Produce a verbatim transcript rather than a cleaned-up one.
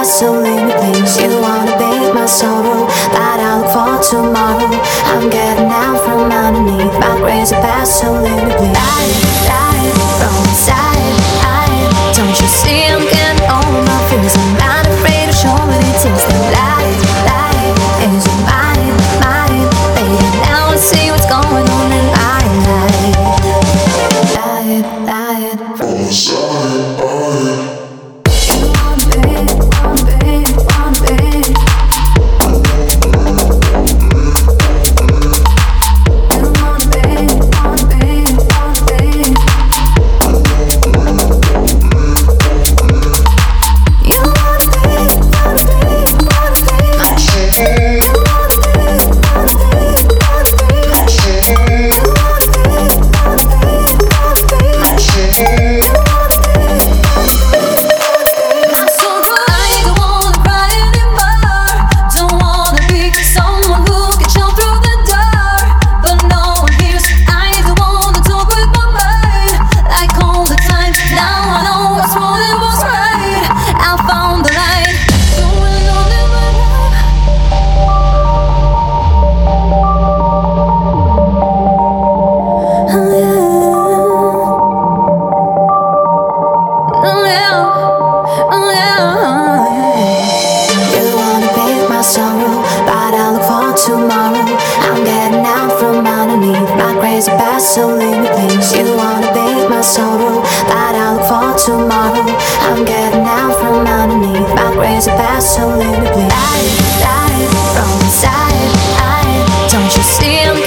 past, so leave me please. You wanna be my sorrow, but I look for tomorrow. I'm getting out from underneath my crazy past, so leave me please. Light, light, from inside, I, don't you see I'm getting on my fears? I'm not afraid to show what it is. The light, light, is mine, mine. Baby, now I see what's going on in my life. Light, light, from inside, I. Tomorrow, I'm getting out from underneath my crazy past, so leave me please. You wanna be my sorrow, but I look for tomorrow. I'm getting out from underneath my crazy past, so leave me please. Light, light, from inside, I, don't you see I'm